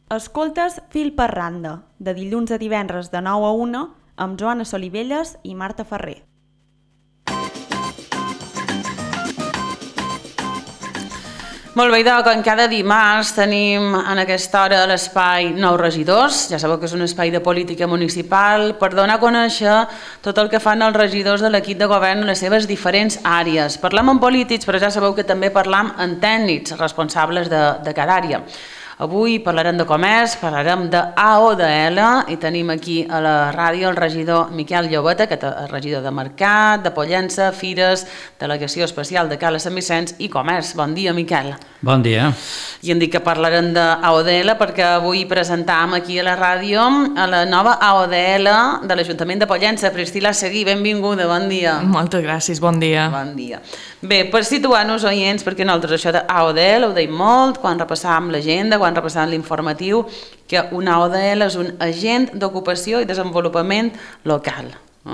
Escoltes Fil per randa, de dilluns a divendres de 9 a 1, amb Joana Solivelles i Marta Ferrer. Molt bé, com cada dimarts tenim en aquesta hora l'espai Nous Regidors. Ja sabeu que és un espai de política municipal per donar a conèixer tot el que fan els regidors de l'equip de govern en les seves diferents àrees. Parlem amb polítics, però ja sabeu que també parlam amb tècnics responsables de cada àrea. Avui parlarem de comerç, parlarem d'AODL i tenim aquí a la ràdio el regidor Miquel Llobeta, que és regidor de Mercat, de Pollença, Fires, Delegació Especial de Cala Sant Vicenç i Comerç. Bon dia, Miquel. Bon dia. I hem dit que parlarem d'AODL perquè avui presentam aquí a la ràdio a la nova AODL de l'Ajuntament de Pollença. Priscila Seguí, benvinguda, bon dia. Moltes gràcies, bon dia. Bon dia. Bé, per situar-nos, oients, perquè nosaltres això d'AODL ho deim molt quan repassàvem l'agenda, quan repassàvem l'informatiu, que una AODL és un agent d'ocupació i desenvolupament local.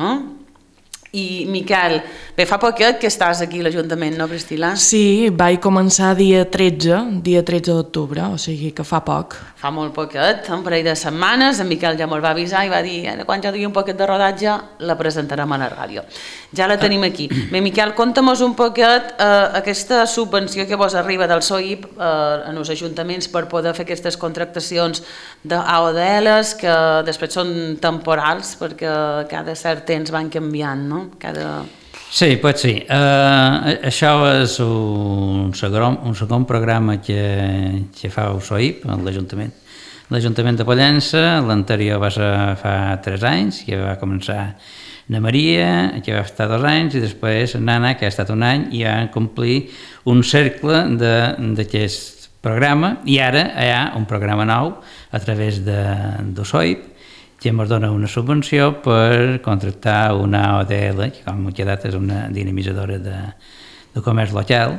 I, Miquel, bé, fa poquet que estàs aquí a l'Ajuntament, no, Priscila? Sí, vaig començar dia 13 d'octubre, o sigui que fa poc. Fa molt poquet, un parell de setmanes, en Miquel ja me'l va avisar i va dir quan ja tingui un poquet de rodatge la presentarem a la ràdio. Ja la tenim aquí. Bé, Miquel, conta'm un poquet aquesta subvenció que vos arriba del SOIP en els ajuntaments per poder fer aquestes contractacions d'AODLs que després són temporals perquè cada cert temps van canviant, no? Sí, pues sí. Això és un segon programa que fa el SOIP, l'Ajuntament de Pollença. L'anterior va ser fa 3 anys, que va començar na Maria, que va estar 2 anys, i després Nana, que ha estat 1 any, i van complir un cercle d'aquest programa, i ara hi ha un programa nou a través del SOIP, que ens dona una subvenció per contractar una AODL, que com he quedat és una dinamitzadora de comerç local,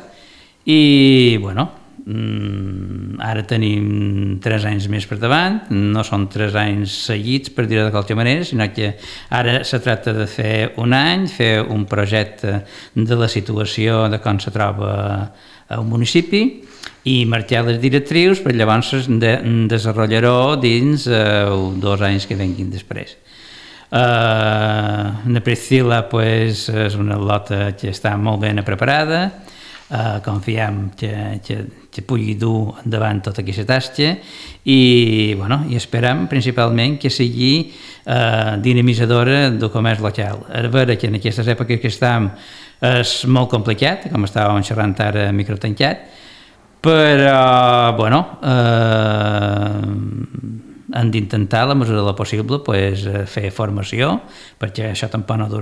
i bueno, ara tenim 3 anys més per davant, no són 3 anys seguits per dir-ho de qualsevol manera, sinó que ara se tracta de fer 1 any, fer un projecte de la situació de com se troba un municipi, i marcar les directrius per llavors desenvolupar-ho dins 2 anys que venguin després. La Priscila és una lota que està molt ben preparada, confiem que pugui dur endavant tota aquesta tasca i esperem principalment que sigui dinamitzadora del comerç local. A veure que en aquestes èpoques que estem és molt complicat, com estàvem xerrant ara microtancat, però hem d'intentar, a la mesura del possible, fer formació, perquè això tampoc no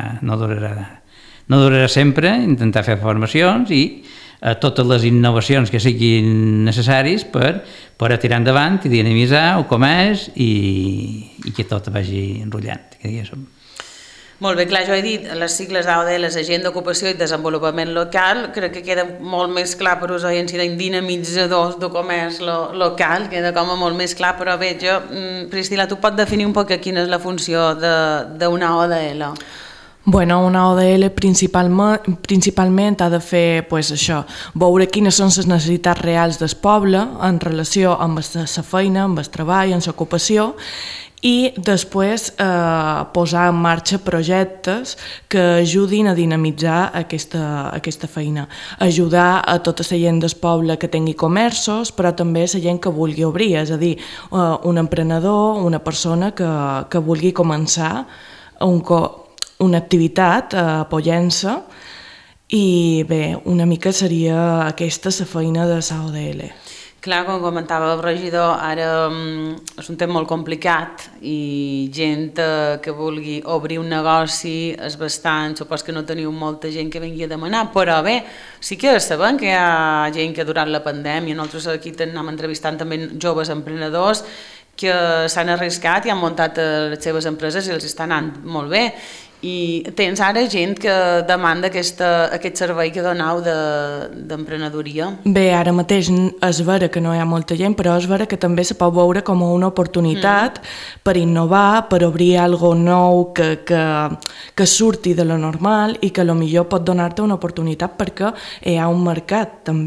durarà sempre, intentar fer formacions i totes les innovacions que siguin necessaris per tirar endavant i dinamitzar el comerç i que tot vagi enrotllant, que diguéssim. Molt bé, clar, jo he dit les sigles AODL, agent d'ocupació i desenvolupament local, crec que queda molt més clar per us oients si dinamitzadors de comerç local, queda com a molt més clar, però bé, Priscila, tu pots definir un poc quina és la funció d'una AODL? Bueno, una AODL principalment ha de fer això, veure quines són les necessitats reals del poble en relació amb la feina, amb el treball, amb l'ocupació, i després posar en marxa projectes que ajudin a dinamitzar aquesta feina. Ajudar a tota la gent del poble que tingui comerços, però també la gent que vulgui obrir, és a dir, un emprenedor, una persona que vulgui començar una activitat a Pollença, i bé, una mica seria aquesta la feina de l'AODL. Clar, com comentava el regidor, ara és un tema molt complicat i gent que vulgui obrir un negoci és bastant, supos que no teniu molta gent que vingui a demanar, però bé, sí que sabem que hi ha gent que durant la pandèmia, nosaltres aquí anem entrevistant també joves emprenedors que s'han arriscat i han muntat les seves empreses i els està anant molt bé. I tens ara gent que demanda aquest servei que doneu d'emprenedoria? Bé, ara mateix és vera que no hi ha molta gent, però és vera que també se pot veure com una oportunitat per innovar, per obrir alguna nou que surti de lo normal i que potser pot donar-te una oportunitat perquè hi ha un mercat també.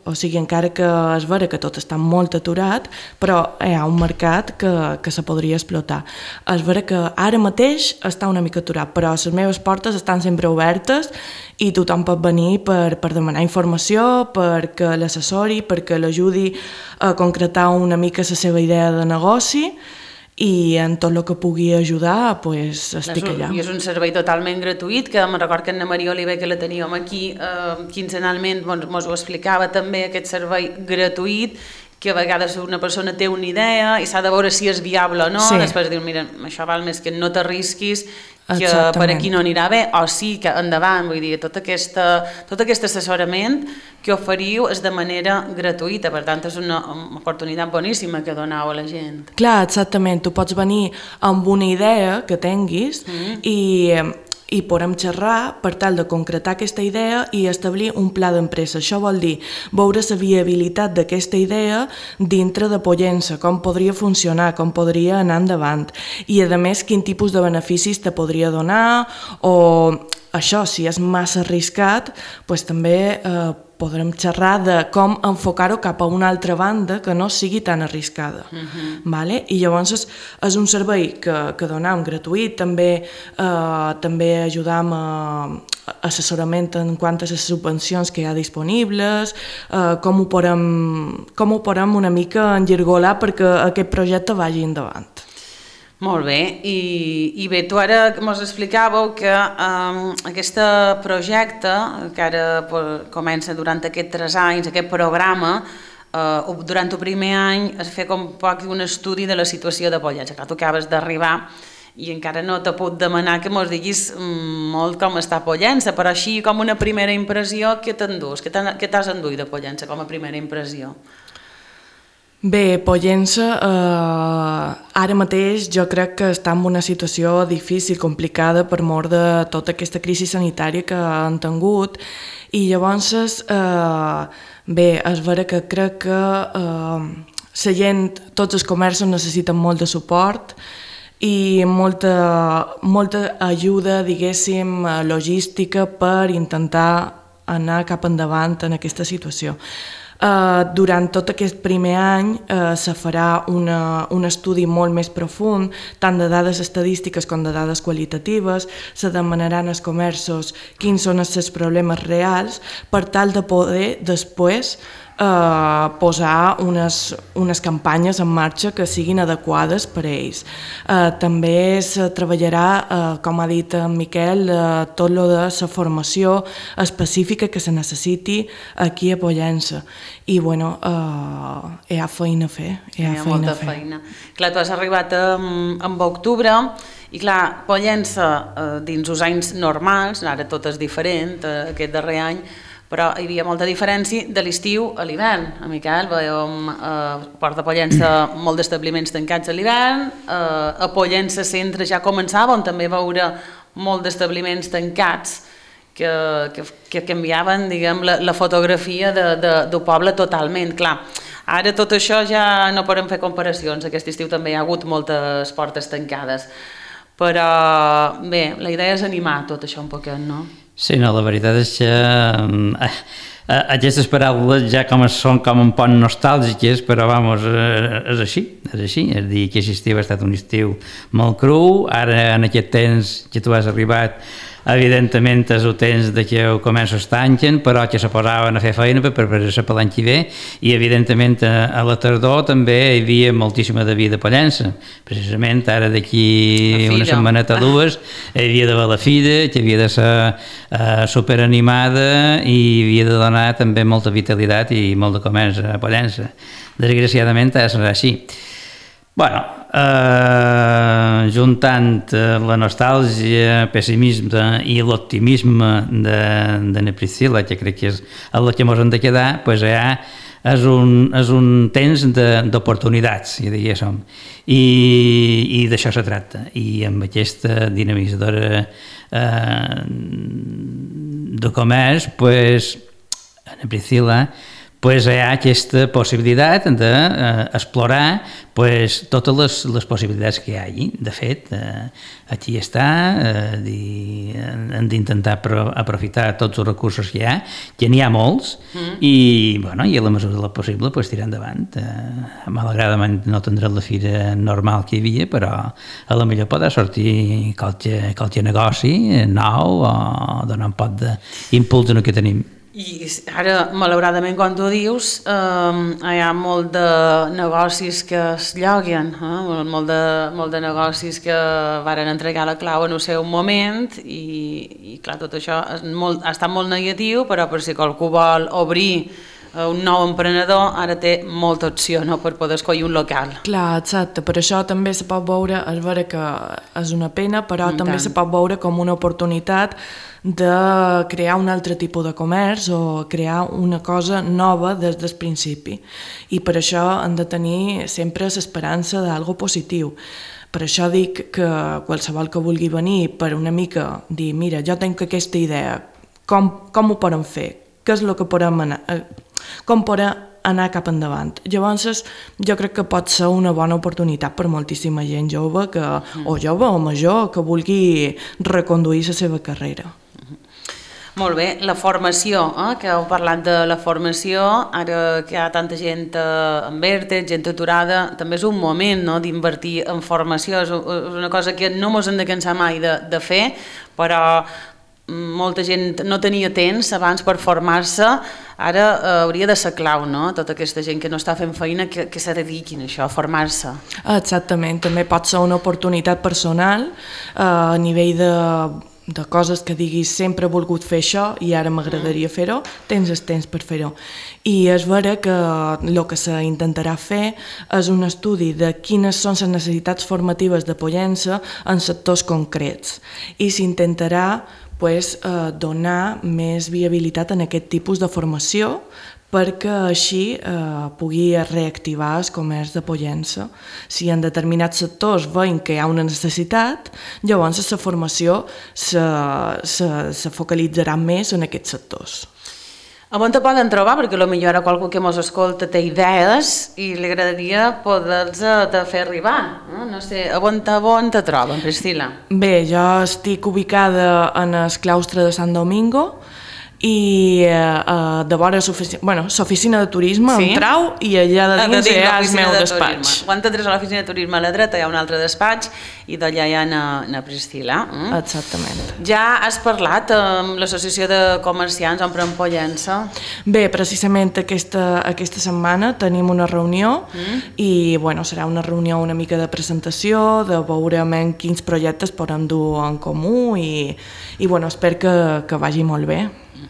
O sigui, encara que és vera que tot està molt aturat, però hi ha un mercat que se podria explotar. És vera que ara mateix està una mica aturat, però les meves portes estan sempre obertes i tothom pot venir per demanar informació, perquè l'assessori, perquè l'ajudi a concretar una mica la seva idea de negoci, i en tot el que pugui ajudar pues, estic allà. I és un servei totalment gratuït, que me'n record que Anna Maria Oliver, que la teníem aquí quinzenalment, ens ho explicava també, aquest servei gratuït, que a vegades una persona té una idea i s'ha de veure si és viable o no, després diu, mira, això val més que no t'arrisquis, que per aquí no anirà bé, o sí que endavant, vull dir, tot aquest assessorament que oferiu és de manera gratuïta, per tant és una oportunitat boníssima que doneu a la gent. Clar, exactament, tu pots venir amb una idea que tinguis i podem xerrar per tal de concretar aquesta idea i establir un pla d'empresa. Això vol dir veure la viabilitat d'aquesta idea dintre de Pollença, com podria funcionar, com podria anar endavant i a més quin tipus de beneficis te podria donar o això, si és massa arriscat, doncs també podrem xerrar de com enfocar-ho cap a una altra banda que no sigui tan arriscada. Vale? I llavors és un servei que donem gratuït, també ajudam a assessorament en quant a les subvencions que hi ha disponibles, com ho podem una mica enllargolar perquè aquest projecte vagi endavant. Molt bé, i bé, tu ara ens explicàveu que aquest projecte, que ara comença durant aquests 3 anys, aquest programa, durant el primer any es fa com poc un estudi de la situació de Pollença. Clar, tu acabes d'arribar i encara no t'he pogut demanar que mos diguis molt com està Pollença, però així com una primera impressió, què t'endús? Què t'has enduit de Pollença com a primera impressió? Bé, Pollença ara mateix jo crec que està en una situació difícil, complicada per mort de tota aquesta crisi sanitària que han tingut i llavors, bé, és vera que crec que la gent, tots els comerços necessiten molt de suport i molta ajuda, diguéssim, logística per intentar anar cap endavant en aquesta situació. Durant tot aquest primer any se farà un estudi molt més profund, tant de dades estadístiques com de dades qualitatives, se demanaran als comerços quins són els seus problemes reals per tal de poder després posar unes campanyes en marxa que siguin adequades per a ells. També es treballarà, com ha dit en Miquel, tot lo de la formació específica que se necessiti aquí a Pollença. I bueno, hi ha feina a fer. Hi ha molta feina. Clar, tu has arribat en octubre i clar, Pollença dins els anys normals, ara tot és diferent aquest darrer any, però hi havia molta diferència de l'estiu a l'hivern. A Miquel veiem a Port de Pollença molt d'establiments tancats a l'hivern, a Pollença Centre ja començàvem també a veure molt d'establiments tancats que canviaven, diguem, la fotografia del poble totalment. Clar, ara tot això ja no podem fer comparacions, aquest estiu també hi ha hagut moltes portes tancades, però bé, la idea és animar tot això un poquet, no? Sí, no, la veritat és que aquestes paraules ja són com un poc nostàlgiques, però vamos, és així, és dir, que aquest estiu ha estat un estiu molt cru, ara en aquest temps que tu has arribat, evidentment és el temps de que el comerç es tanquen, però que se posaven a fer feina per preparar-se per l'any que ve, i evidentment a la tardor també hi havia moltíssima de vida a Pollença. Precisament ara d'aquí una setmaneta o dues hi havia d'haver la fira, que havia de ser superanimada i havia de donar també molta vitalitat i molt de comerç a Pollença. Desgraciadament ha de ser així. Bueno, juntant la nostàlgia, el pessimisme i l'optimisme de Priscila, que crec que és el que ens hem de quedar, doncs ja és un temps d'oportunitats, diguéssim, i d'això se tracta. I amb aquesta dinamitzadora de comerç, doncs, Ana Priscila pues, hi ha aquesta possibilitat d'explorar totes les possibilitats que hi ha allí. De fet, aquí està, hem d'intentar aprofitar tots els recursos que hi ha, que n'hi ha molts, i a la mesura del possible tirar endavant. Malauradament no tindrà la fira normal que hi havia, però a la millor podrà sortir qualque negoci nou o donar un pot d'impuls en el que tenim. I ara, malauradament, quan tu dius, hi ha molt de negocis que es lloguen, molt de negocis que varen entregar la clau en el seu moment i clar, tot això ha estat molt negatiu, però per si qualcú vol obrir un nou emprenedor, ara té molta opció per poder escollir un local. Clar, exacte, per això també se pot veure, és vera que és una pena, però també se pot veure com una oportunitat de crear un altre tipus de comerç o crear una cosa nova des del principi. I per això hem de tenir sempre l'esperança d'algo positiu. Per això dic que qualsevol que vulgui venir per una mica dir, mira, jo tinc aquesta idea, com ho podem fer? Què és el que podem anar? Com podem anar cap endavant? Llavors, jo crec que pot ser una bona oportunitat per moltíssima gent jove o major que vulgui reconduir la seva carrera. Molt bé, la formació, que heu parlat de la formació, ara que hi ha tanta gent en vèrtex, gent aturada, també és un moment d'invertir en formació, és una cosa que no ens hem de cansar mai de fer, però molta gent no tenia temps abans per formar-se, ara hauria de ser clau, tota aquesta gent que no està fent feina, que se dediquin a això, a formar-se. Exactament, també pot ser una oportunitat personal a nivell de coses que diguis sempre he volgut fer això i ara m'agradaria fer-ho, tens el temps per fer-ho. I és vera que el que s'intentarà fer és un estudi de quines són les necessitats formatives de Pollença en sectors concrets i s'intentarà donar més viabilitat en aquest tipus de formació perquè així pugui reactivar el comerç de Pollença. Si en determinats sectors veiem que hi ha una necessitat, llavors la formació se focalitzarà més en aquests sectors. On te poden trobar? Perquè potser ara qualcú que ens escolta té idees i li agradaria poder-los fer arribar. No sé, on te troben, Priscila? Bé, jo estic ubicada en el claustre de Sant Domingo i de vora l'oficina de turisme, entrau i allà de dins hi ha el meu despatx. Quan entres a l'oficina de turisme a la dreta hi ha un altre despatx i d'allà hi ha na Priscila. Exactament. Ja has parlat amb l'associació de comerciants Empren Pollença? Bé, precisament aquesta setmana tenim una reunió i serà una reunió una mica de presentació, de veure quins projectes podem dur en comú i espero que vagi molt bé.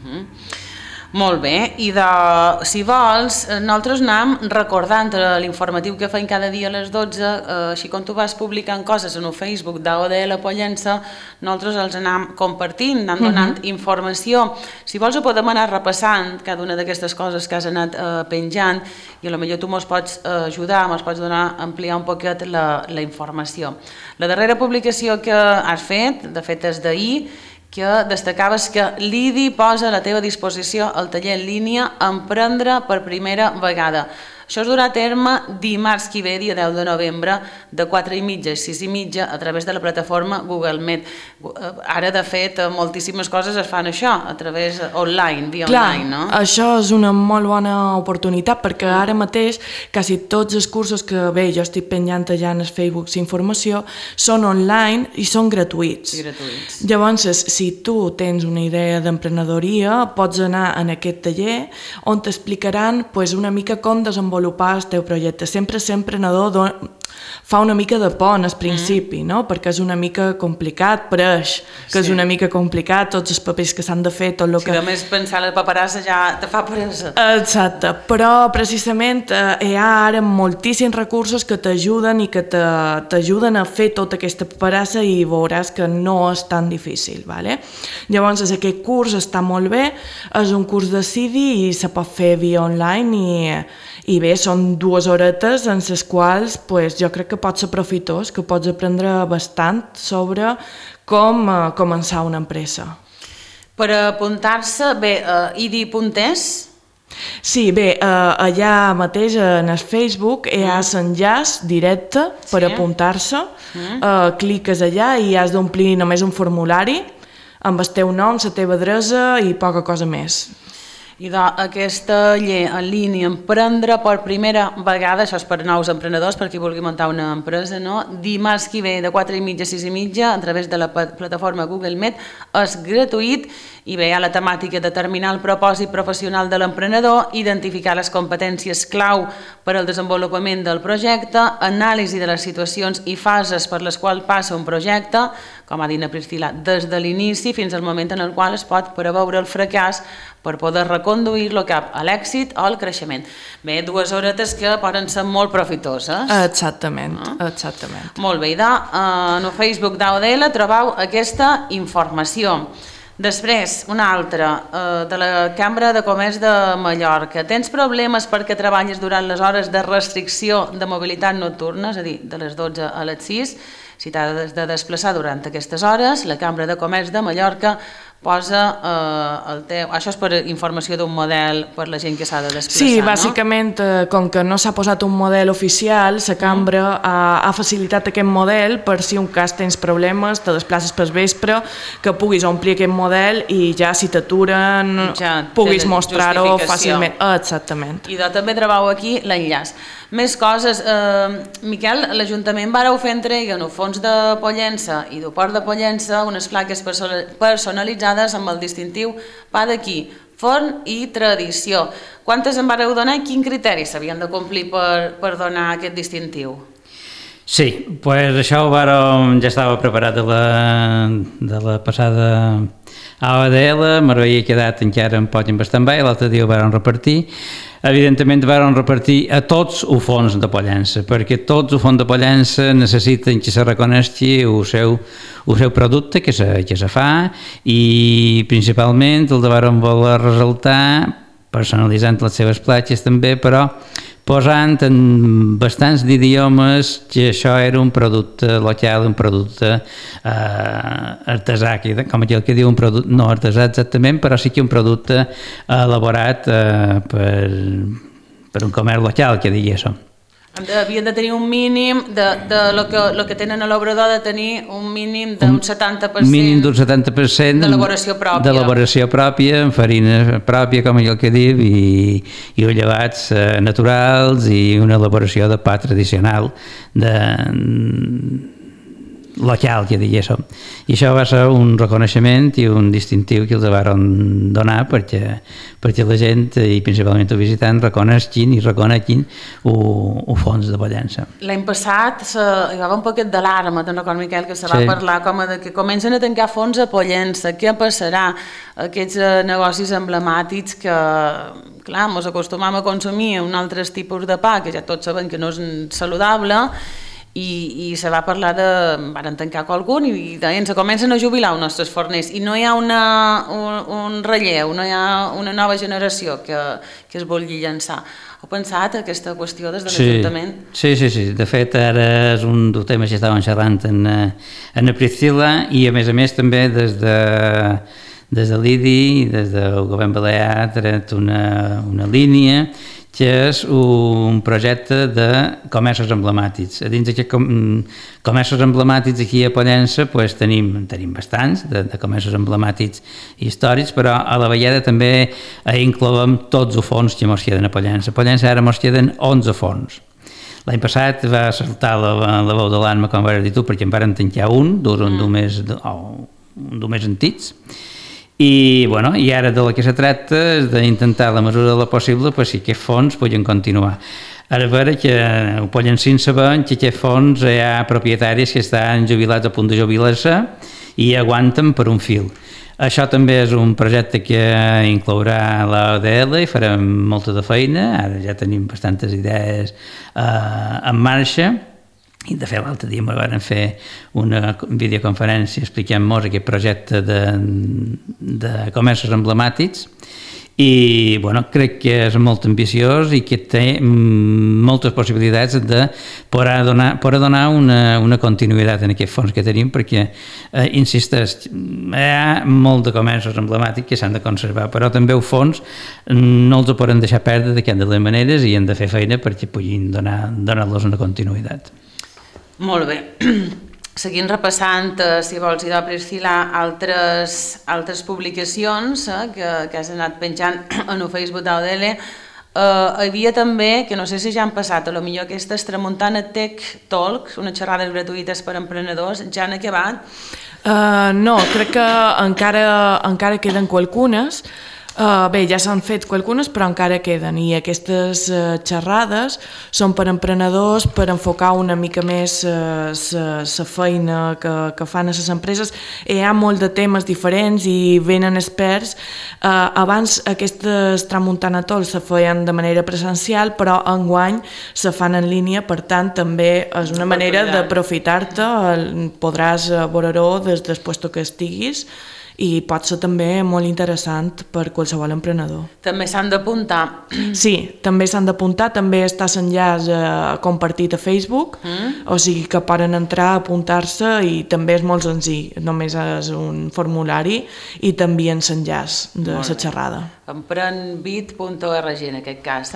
Molt bé, i si vols, nosaltres anem recordant l'informatiu que feim cada dia a les 12, així com tu vas publicant coses en el Facebook d'AODL Pollença, nosaltres els anem compartint, anem donant informació. Si vols ho podem anar repassant, cada una d'aquestes coses que has anat penjant, i potser tu ens pots ajudar, ens pots ampliar un poquet la informació. La darrera publicació que has fet, de fet és d'ahir, que destacaves que l'IDI posa a la teva disposició el taller en línia Emprendre per primera vegada. Això es durà a terme dimarts que ve, dia 10 de novembre, de 4:30 a 6:30, a través de la plataforma Google Meet. Ara, de fet, moltíssimes coses es fan això, a través online, via online, no? Clar, això és una molt bona oportunitat, perquè ara mateix quasi tots els cursos que, jo estic penjant allà en el Facebook informació, són online i són gratuïts. Llavors, si tu tens una idea d'emprenedoria, pots anar en aquest taller on t'explicaran una mica com desenvolupar el teu projecte. Sempre ser emprenedor fa una mica de por al principi, perquè és una mica complicat, pareix que és una mica complicat, tots els papers que s'han de fer, tot el que... Si només pensar en la paperassa ja te fa peresa. Exacte, però precisament hi ha ara moltíssims recursos que t'ajuden i que t'ajuden a fer tota aquesta paperassa i veuràs que no és tan difícil. Llavors, aquest curs està molt bé, és un curs de CIDI i se pot fer via online i bé, són 2 horetes en les quals jo crec que pot ser profitós, que pots aprendre bastant sobre com començar una empresa. Per apuntar-se, bé, idi.es, Sí, bé, allà mateix en el Facebook hi ha l'enllaç directe per apuntar-se, cliques allà i has d'omplir només un formulari amb el teu nom, la teva adreça i poca cosa més. I aquesta llei en línia Emprendre per primera vegada, això és per nous emprenedors, per qui vulgui muntar una empresa, no? Dimarts que ve de 4:30 a 6:30 a través de la plataforma Google Meet, és gratuït i bé, hi ha la temàtica de determinar el propòsit professional de l'emprenedor, identificar les competències clau per al desenvolupament del projecte, anàlisi de les situacions i fases per les quals passa un projecte, com ha dit na Priscila, des de l'inici fins al moment en el qual es pot preveure el fracàs per poder reconduir-lo cap a l'èxit o al creixement. Bé, 2 horetes que poden ser molt profitoses. Exactament, exactament. Molt bé, en el Facebook d'AODL trobeu aquesta informació. Després, una altra, de la Cambra de Comerç de Mallorca. Tens problemes perquè treballes durant les hores de restricció de mobilitat nocturna, és a dir, de les 12 a les 6, si t'has de desplaçar durant aquestes hores, la Cambra de Comerç de Mallorca posa el teu... Això és per informació d'un model per la gent que s'ha de desplaçar, sí, bàsicament, com que no s'ha posat un model oficial, la cambra ha facilitat aquest model per si un cas tens problemes, te desplaces pel vespre, que puguis omplir aquest model i ja si t'aturen puguis mostrar-ho fàcilment. Exactament. I també trobeu aquí l'enllaç. Més coses. Miquel, l'Ajuntament vareu fer entrega en el fons de Pollença i del Port de Pollença unes plaques personalitzades amb el distintiu Pa d'aquí, forn i tradició. Quantes en vareu donar i quin criteri s'havien de complir per donar aquest distintiu? Sí, doncs això ja estava preparat de la passada AODL, m'havia quedat encara un poc en stand-by, l'altre dia ho vam repartir. Evidentment vam repartir a tots els fons de Pollença, perquè tots els fons de Pollença necessiten que se reconegui el seu producte que se fa i principalment el vam voler ressaltar personalitzant les seves platges també, però posant en bastants d'idiomes que això era un producte local, un producte artesà, com aquell que diu un producte, no artesà exactament, però sí que un producte elaborat per un comerç local, que diguéssim. Havien de tenir un mínim de lo que tenen a l'obrador, de tenir un mínim d'un 70%, mínim d'un 70% d'elaboració pròpia. D'elaboració pròpia, amb farina pròpia, com allò que diu, i llevats naturals i una elaboració de pa tradicional local, que diguéssim. I això va ser un reconeixement i un distintiu que els van donar perquè la gent, i principalment els visitants, reconeguin el fons de Pollença. L'any passat hi va haver un poquet d'alarma, te'n recordo, Miquel, que se va parlar com que comencen a tancar fons a Pollença, què passarà? Aquests negocis emblemàtics que, clar, ens acostumam a consumir un altre tipus de pa, que ja tots sabem que no és saludable, i se va parlar van tancar qualcun i ens comencen a jubilar els nostres forners i no hi ha un relleu, no hi ha una nova generació que es vulgui llançar. Heu pensat aquesta qüestió des de l'Ajuntament? Sí. De fet, ara és un dels temes que estàvem xerrant en Priscila i a més també des de l'IDI, des del govern balear, ha tret una línia que és un projecte de comerços emblemàtics. A dins d'aquests comerços emblemàtics aquí a Pollença tenim bastants de comerços emblemàtics històrics, però a la vegada també incloem tots els fons que ens queden a Pollença. A Pollença ara ens queden 11 fons. L'any passat va saltar la veu de l'ànima, com vas dir tu, perquè en varen tancar un més antics. I ara de la que se tracta és d'intentar, la mesura de la possible, si aquests fons poden continuar. Ara, a veure, que ho pollencins sabem que aquests fons hi ha propietaris que estan jubilats a punt de jubilar-se i aguanten per un fil. Això també és un projecte que inclourà l'AODL i farem molta de feina, ara ja tenim bastantes idees en marxa. I de fet l'altre dia vam fer una videoconferència explicant-nos aquest projecte de comerços emblemàtics i bueno, crec que és molt ambiciós i que té moltes possibilitats de poder donar una continuïtat en aquest fons que tenim, perquè insisteix, hi ha molt de comerços emblemàtics que s'han de conservar, però també el fons no els ho poden deixar perdre de cap de les maneres i han de fer feina perquè puguin donar-los una continuïtat. Molt bé. Seguint repassant, si vols, idò, Priscila, altres publicacions que has anat penjant en el Facebook d'AODL. Hi havia també, que no sé si ja han passat, potser aquestes Tramuntana Tech Talks, unes xerrades gratuïtes per emprenedors, ja han acabat? No, crec que encara queden qualcunes. Bé, ja s'han fet qualcunes, però encara queden, i aquestes xerrades són per emprenedors, per enfocar una mica més la feina que fan a les empreses. Hi ha molt de temes diferents i venen experts. Abans aquestes Tramuntana Talks se feien de manera presencial, però enguany se fan en línia, per tant també és una manera d'aprofitar-te, podràs veure-ho des del lloc que estiguis, i pot ser també molt interessant per qualsevol emprenedor. També s'han d'apuntar? Sí, també s'han d'apuntar, també està l'enllaç compartit a Facebook, o sigui que poden entrar, apuntar-se, i també és molt senzill, només és un formulari i també en l'enllaç de la xerrada. Emprenbit.org en aquest cas.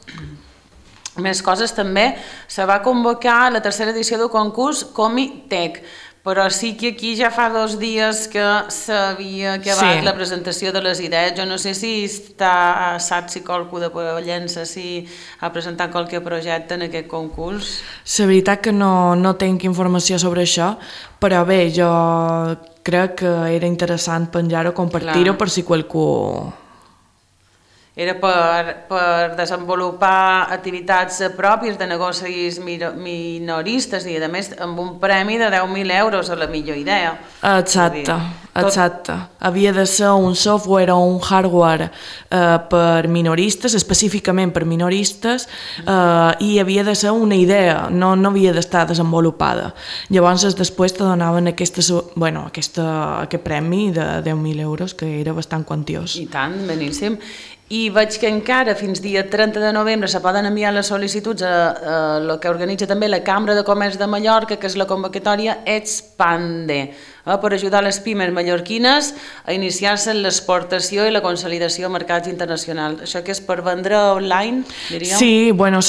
Més coses també, se va convocar la tercera edició del concurs Comi Tech, però sí que aquí ja fa 2 dies que s'havia acabat la presentació de les idees. Jo no sé si saps si qualcú de Pollença ha presentat qualque projecte en aquest concurs. La veritat que no tinc informació sobre això, però bé, jo crec que era interessant penjar-ho, compartir-ho, per si qualcú... Era per desenvolupar activitats pròpies de negocis minoristes i, a més, amb un premi de 10.000 euros a la millor idea. Exacte. Havia de ser un software o un hardware per minoristes, específicament per minoristes, i havia de ser una idea, no havia d'estar desenvolupada. Llavors, després te donaven aquest premi de 10.000 euros, que era bastant quantiós. I tant, beníssim. I veig que encara fins dia 30 de novembre se poden enviar les sol·licituds a el que organitza també la Cambra de Comerç de Mallorca, que és la convocatòria Expande, per ajudar les pimes mallorquines a iniciar-se en l'exportació i la consolidació a mercats internacionals. Això que és per vendre online, diríeu? Sí,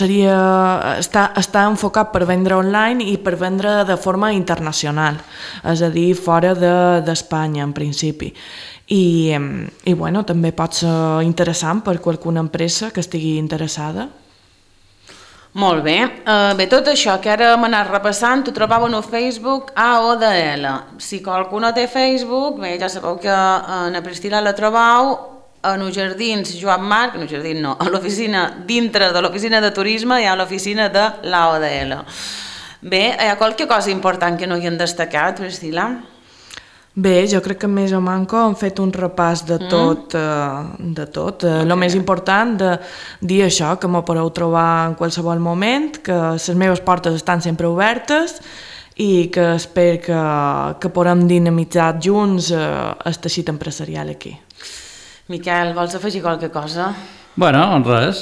està enfocat per vendre online i per vendre de forma internacional, és a dir, fora d'Espanya, en principi. I també pot ser interessant per qualsevol empresa que estigui interessada. Molt bé. Bé, tot això que ara hem anat repassant ho trobàveu en el Facebook AODL. Si qualcú no té Facebook, bé, ja sabeu que a Priscila la trobeu en els jardins Joan Marc, a l'oficina, dintre de l'oficina de turisme hi ha l'oficina de l'AODL. Bé, hi ha qualque cosa important que no hi hem destacat, Priscila? Bé, jo crec que més o manco hem fet un repàs de tot. El més important de dir això, que m'ho podeu trobar en qualsevol moment, que les meves portes estan sempre obertes i que espero que podem dinamitzar junts el teixit empresarial aquí. Miquel, vols afegir qualque cosa? Bueno, res,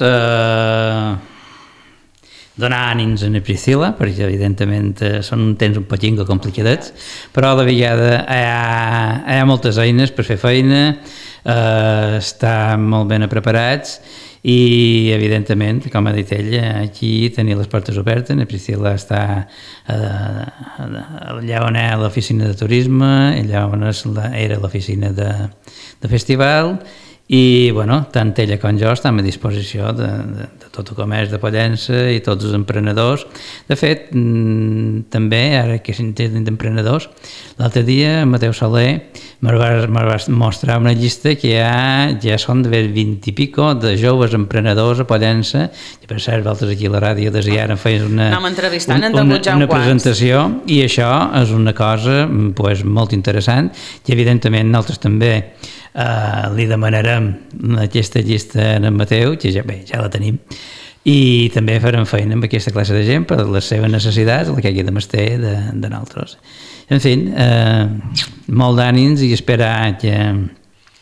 donar ànims a la Priscila, perquè evidentment són temps un poquinho complicadets, però a la vegada hi ha moltes eines per fer feina, estar molt ben preparats i evidentment, com ha dit ell, aquí tenir les portes obertes. La Priscila està allà on és l'oficina de turisme, allà on era l'oficina de festival, i tant ella com jo estem a disposició de tot el comerç de Pollença i tots els emprenedors. De fet, també, ara que s'entén d'emprenedors, l'altre dia Mateu Soler me va mostrar una llista que ja són de 20 i pico de joves emprenedors a Pollença, i per cert, vosaltres aquí a la ràdio desè ara feien una presentació, i això és una cosa molt interessant, i evidentment nosaltres també li demanarem aquesta llista en Mateu, que ja la tenim, i també farem feina amb aquesta classe de gent per les seves necessitats, el que hagi de mestre de nosaltres. En fi, molt d'ànims i esperar que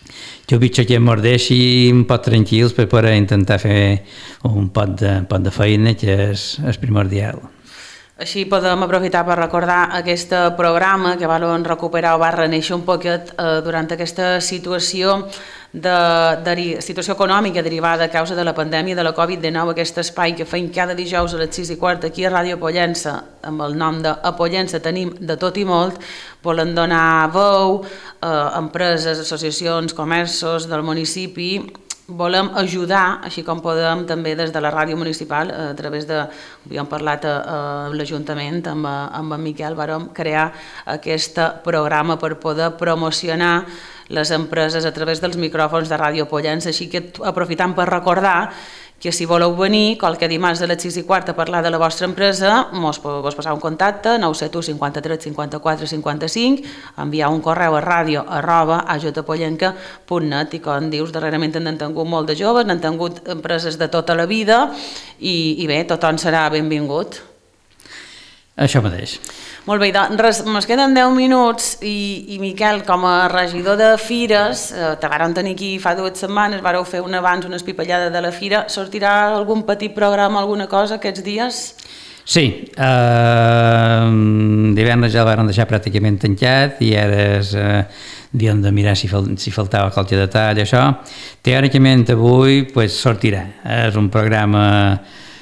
jo veig que em mordeixi un poc tranquils per poder intentar fer un pot de feina, que és primordial. Així podem aprofitar per recordar aquest programa que van recuperar o va reneixer un poquet durant aquesta situació situació econòmica derivada a causa de la pandèmia de la Covid-19, aquest espai que feim cada dijous a les 6:15 aquí a Ràdio Pollença, amb el nom de A Pollença tenim de tot i molt, volen donar veu a empreses, associacions, comerços del municipi. Volem ajudar, així com podem també des de la ràdio municipal, a través de, havíem parlat a l'Ajuntament, amb en Miquel, vàrem crear aquest programa per poder promocionar les empreses a través dels micròfons de Ràdio Pollença, així que aprofitant per recordar que si voleu venir qualque dimarts a les 6:15 a parlar de la vostra empresa, vos passar un contacte, 971 53 54 55, enviar un correu a radio@ajpollenca.net i com dius, darrerament n'han tingut molt de joves, n'han tingut empreses de tota la vida i bé, tothom serà benvingut. Això mateix. Molt bé, doncs ens queden 10 minuts i Miquel, com a regidor de fires, te vàrem tenir aquí fa 2 setmanes, vàreu fer un abans, una espipallada de la fira, sortirà algun petit programa, alguna cosa aquests dies? Sí, divendres ja el vàrem deixar pràcticament tancat i ara és dia de mirar si faltava qualque detall, això. Teòricament avui sortirà, és un programa,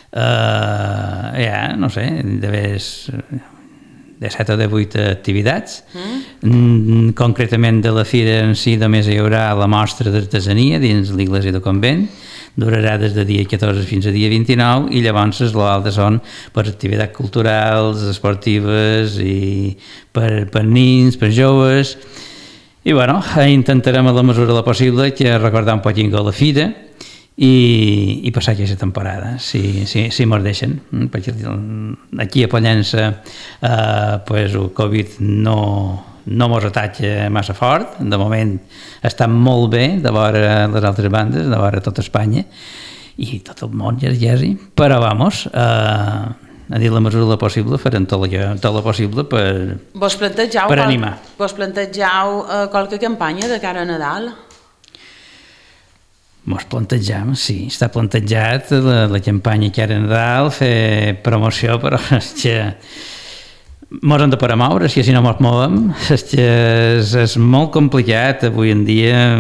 no sé, de 7 o de 8 activitats. Concretament de la fira en si només hi haurà la mostra d'artesania dins l'església del convent, durarà des de dia 14 fins a dia 29 i llavors les altres són per activitats culturals, esportives i per nins, per joves. I bueno, intentarem a la mesura de la possible que recordar un poquinho la fira i passar aquesta temporada, si mos deixen, perquè aquí a Pollença el Covid no mos ataca massa fort, de moment està molt bé de veure les altres bandes, de veure tota Espanya i tot el món, però vamos, a dir la mesura possible farem tot el possible per animar. Vos plantegeu qualque campanya de cara a Nadal? Mos plantegem, sí, està plantejat la campanya que ara a Nadal, fer promoció, però és que mos hem de parar a moure, si no mos movem, és que és molt complicat avui en dia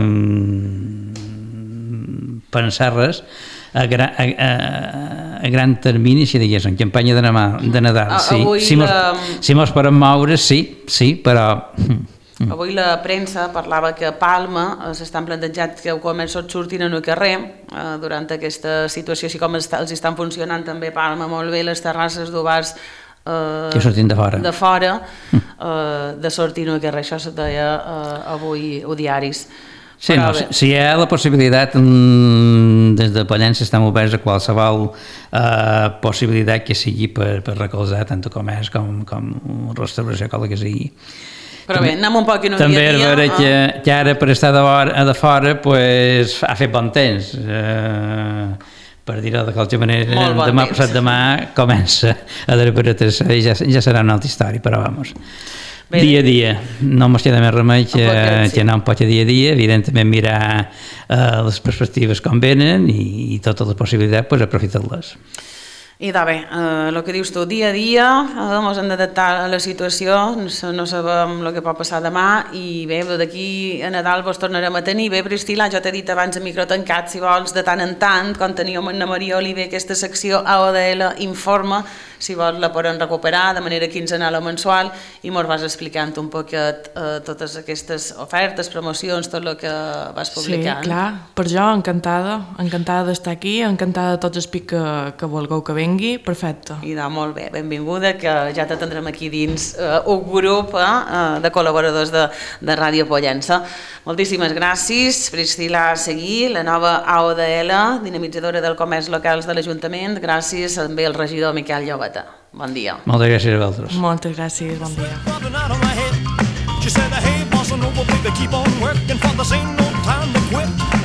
pensar res a gran termini, si diguéssim, campanya de Nadal. Si mos param a moure, sí, però... Avui la premsa parlava que a Palma s'estan plantejant que els comerços surtin al carrer durant aquesta situació, així com els estan funcionant també a Palma molt bé les terrasses d'obars que sortin de fora, de sortir al carrer, això se deia avui a diaris. Sí, si hi ha la possibilitat, des de Pollença estem oberts a qualsevol possibilitat que sigui per recolzar tant el comerç com restauració, com el que sigui. Però bé, anem un poc en un dia a dia. També és veure que ara per estar de fora ha fet bon temps. Per dir-ho de qualsevol manera, demà passat demà comença a desbaratar-se i ja serà una altra història, però vamos. Dia a dia, no ens queda més remei que anar un poc a dia a dia, evidentment mirar les perspectives com venen i totes les possibilitats, aprofitar-les. I bé, el que dius tu, dia a dia, ens hem d'adaptar a la situació, no sabem el que pot passar demà i bé, d'aquí a Nadal vos tornarem a tenir. Bé, Priscila, jo t'he dit abans a micro tancat, si vols, de tant en tant, quan teníem Anna Maria Oliver, aquesta secció AODL Informa, si vols la podem recuperar de manera quinzenal o mensual i mos vas explicant un poquet totes aquestes ofertes, promocions, tot el que vas publicant. Sí, clar, per jo encantada d'estar aquí, encantada de tots els pics que vulgueu que vengui, perfecte. I molt bé, benvinguda, que ja te tindrem aquí dins un grup de col·laboradors de Ràdio Pollença. Moltíssimes gràcies, Priscila Seguí, la nova AODL, dinamitzadora del comerç locals de l'Ajuntament. Gràcies també al regidor Miquel Llobeta. Bon dia. Moltes gràcies a vosaltres. Moltes gràcies, bon dia.